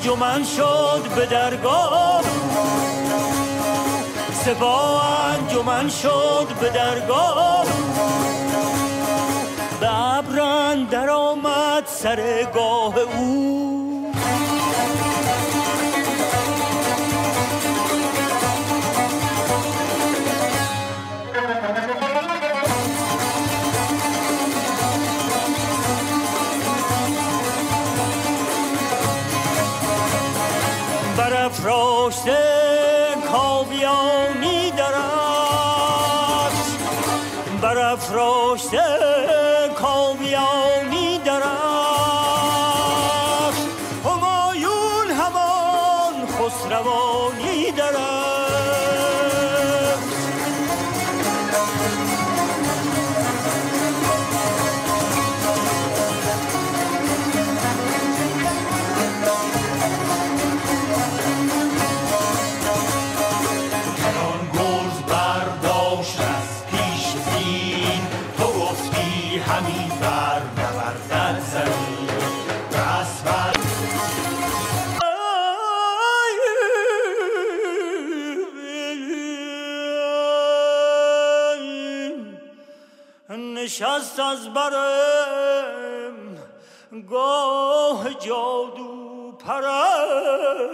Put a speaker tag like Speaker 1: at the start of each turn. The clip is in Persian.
Speaker 1: انجمن شد به درگاه، سپاه انجمن شد به درگاه، به ابر اندر آمد سر گاه او. برافراشته کاویانی درفش، برافراشته کاویانی درفش، همایون همان خسروانی درفش. نشست از برم گاه جادو پرست،